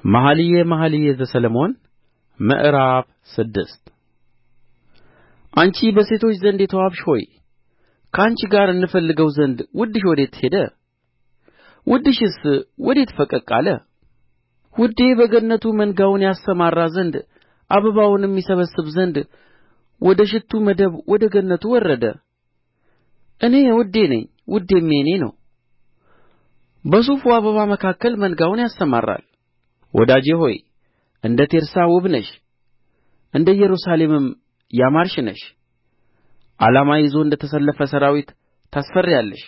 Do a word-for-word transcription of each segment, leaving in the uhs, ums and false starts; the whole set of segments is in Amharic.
መኃልየ መኃልይ ዘሰሎሞን ምዕራፍ ስድስት አንቺ በሴቶች ዘንድ የተዋብሽ ሆይ ከአንቺ ጋር እንፈልገው ዘንድ ውድሽ ወዴት ሄደ ውድሽስ ወዴት ፈቀቅ አለ ውዴ በገነቱ መንጋውን ያሰማራ ዘንድ አበባውንም ይሰበስብ ዘንድ ወደ ሽቱ መደብ ወደ ገነቱ ወረደ እኔ የውዴ ነኝ ውዴም የእኔ ነው በሱፉ አበባ መካከል መንጋውን ያሰማራል ወዳጄ ሆይ እንደ ቴርሳ ውብ ነሽ እንደ ኢየሩሳሌምም ያማርሽ ነሽ ዓላማ ይዞ እንደ ተሰለፈ ሠራዊት ታስፈሪያለሽ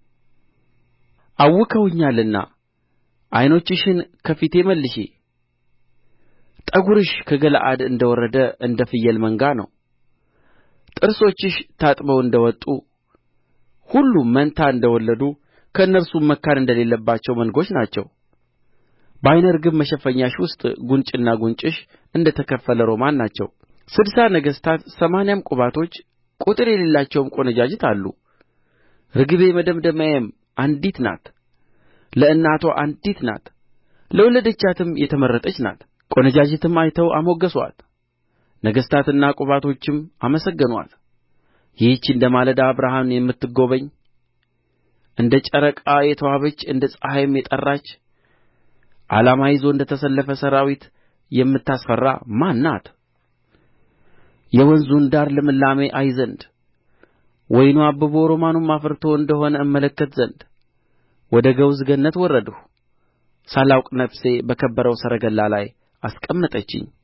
አውከውኛልና ዓይኖችሽን ከፊቴ መልሺ ጠጕርሽ ከገለዓድ እንደ ወረደ እንደ ፍየል መንጋ ነው ጥርሶችሽ ታጥበው እንደ ወጡ ሁሉም መንታ እንደ ወለዱ ከእነርሱም መካን እንደሌለባቸው መንጎች ናቸው በዓይነ ርግብ መሸፈኛሽ ውስጥ ጕንጭና ጕንጭሽ እንደ ተከፈለ ሮማን ናቸው ስድሳ ነገሥታት ሰማንያም ቁባቶች ቍጥር የሌላቸውም ቈነጃጅት አሉ ርግቤ መደምደሚያዬም አንዲት ናት ለእናትዋ አንዲት ናት ለወለደቻትም የተመረጠች ናት ቈነጃጅትም አይተው አሞገሱአት ነገሥታትና ቁባቶችም አመሰገኑአት ይህች እንደ ማለዳ ብርሃን የምትጐበኝ እንደ ጨረቃ የተዋበች እንደ ፀሐይም የጠራች ዓላማ ይዞ እንደ ተሰለፈ ሠራዊት የምታስፈራ ማን ናት የወንዙን ዳር ልምላሜ አይ ዘንድ ወይኑ አብቦ ሮማኑም አፍርቶ እንደ ሆነ እመለከት ዘንድ ወደ ገውዝ ገነት ወረድሁ ሳላውቅ ነፍሴ በከበረው ሰረገላ ላይ አስቀመጠችኝ